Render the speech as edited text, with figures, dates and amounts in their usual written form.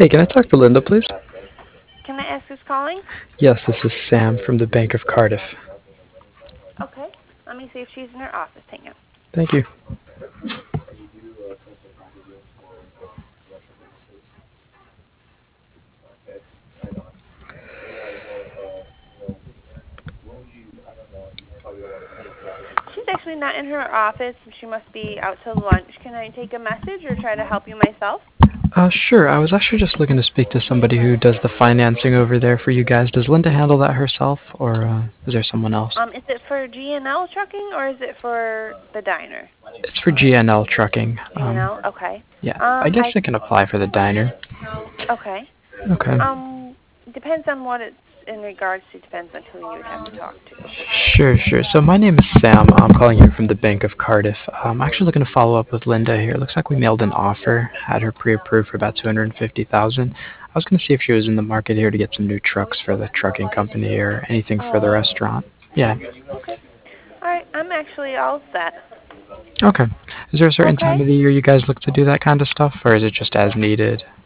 Hey, can I talk to Linda, please? Can I ask who's calling? Yes, this is Sam from the Bank of Cardiff. Okay. Let me see if she's in her office. Hang on. Thank you. She's actually not in her office. She must be out to lunch. Can I take a message or try to help you myself? Sure. I was actually just looking to speak to somebody who does the financing over there for you guys. Does Linda handle that herself, or is there someone else? Is it for GNL trucking or is it for the diner? It's for GNL Trucking. GNL. Okay. Yeah, I Um, I guess I can apply for the diner. okay. Okay. Depends on what it's in regards to. Depends on who you would have to talk to. Sure. So my name is Sam. I'm calling you from the Bank of Cardiff. I'm actually looking to follow up with Linda here. Looks like we mailed an offer, had her pre-approved for about 250,000. I was going to see if she was in the market here to get some new trucks for the trucking company or anything for the Oh. restaurant. Yeah. Okay. All right. I'm actually all set. Okay. Is there a certain time Okay. of the year you guys look to do that kind of stuff, or is it just as needed?